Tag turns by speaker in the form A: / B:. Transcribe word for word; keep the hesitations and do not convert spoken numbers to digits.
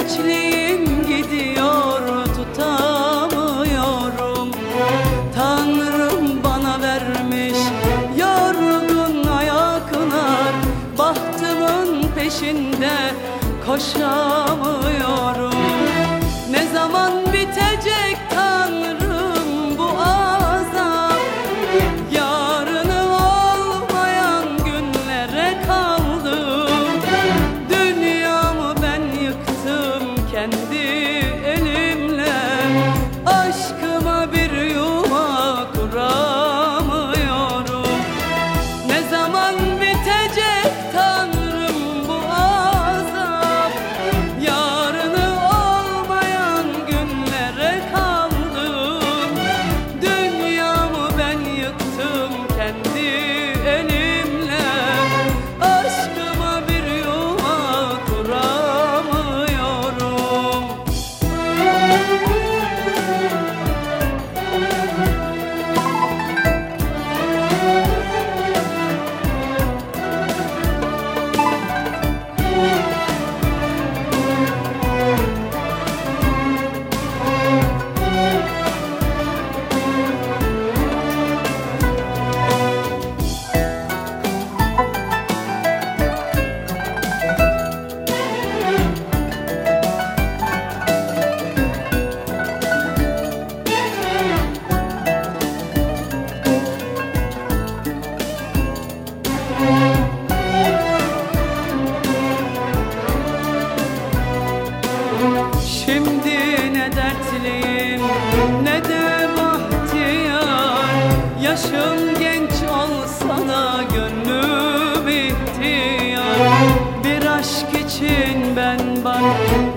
A: gençliğim gidiyor, tutamıyorum. Tanrım bana vermiş yorgun ayaklar, bahtımın peşinde koşamıyorum. Ne zaman bitecek Tanrım bu azap? Yarını olmayan günlere kaldım. Dünyamı ben yıktım kendi elimle. Aşkıma bir yuva kuramıyorum. Ne zaman bitecek Tanrım bu azap? Yarını olmayan günlere kaldım. Dünyamı ben yıktım kendi elimle. Aşkıma bir yuva kuramıyorum. Şimdi ne dertliyim ne de bahtiyar. Yaşım genç olsa da gönlüm ihtiyar. Bir aşk için ben bak